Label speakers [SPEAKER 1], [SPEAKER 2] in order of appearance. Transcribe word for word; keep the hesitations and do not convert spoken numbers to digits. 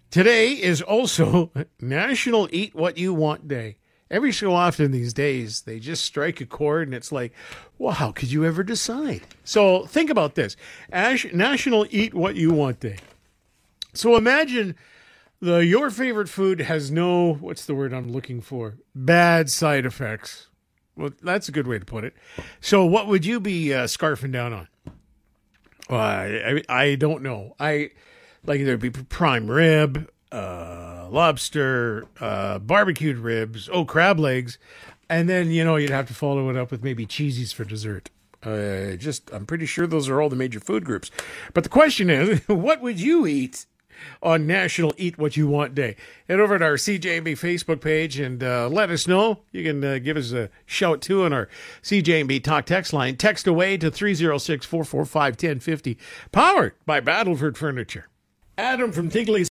[SPEAKER 1] Today is also National Eat What You Want Day. Every so often these days, they just strike a chord and it's like, well, how could you ever decide? So think about this. Ash- National Eat What You Want Day. So imagine the your favorite food has no, what's the word I'm looking for? Bad side effects. Well, that's a good way to put it. So what would you be uh, scarfing down on? Well, I, I, I don't know. I like there'd be prime rib, uh, lobster, uh, barbecued ribs, oh, crab legs. And then, you know, you'd have to follow it up with maybe cheesies for dessert. Uh, just, I'm pretty sure those are all the major food groups. But the question is, what would you eat on National Eat What You Want Day? Head over to our C J M B Facebook page and uh, let us know. You can uh, give us a shout too on our C J M B Talk text line. Text away to three oh six, four four five, one oh five oh, powered by Battleford Furniture. Adam from Tingley's